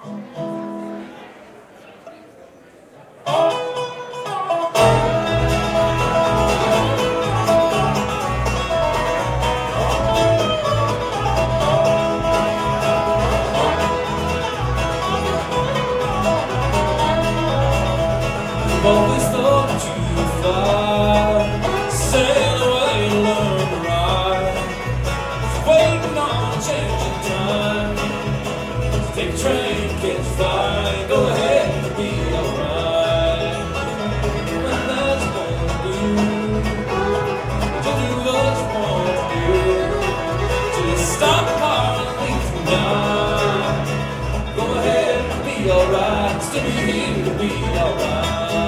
Always thought that you would fly, sail away to learn to ride. Just waiting on a change in time. Just take a train, catch a flight, go ahead and be alright. When that's what you do, just do what you want to do. Till you stop the car and leave tonight. Go ahead and be alright, still be here to be alright.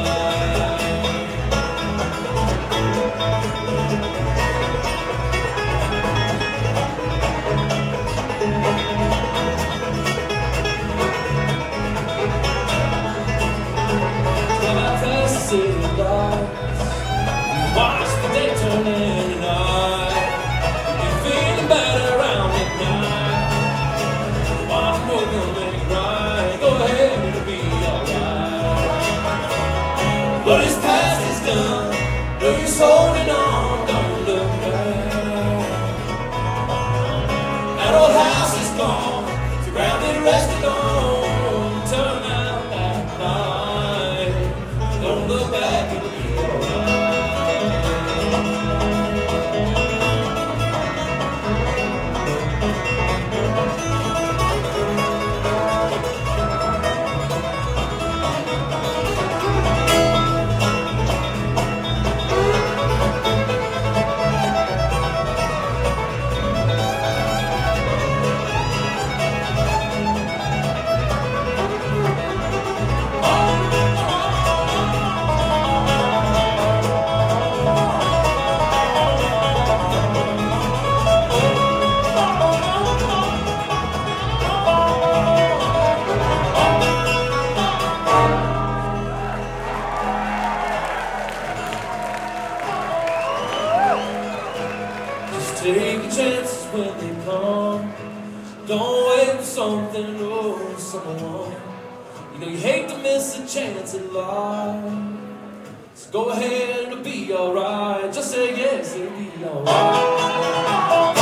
City lights, you watch the day turn into night. You're feeling better around midnight. One more gonna make it right. Go ahead and be alright. What is past is done. No use holding on, don't look back. That old house is gone, surrounded, rested on. Turn out that light. Don't look back, it'll be alright. Take your chances when they come. Don't wait for something or someone. You know you hate to miss a chance at life. So go ahead and be alright. Just say yes, it'll be alright.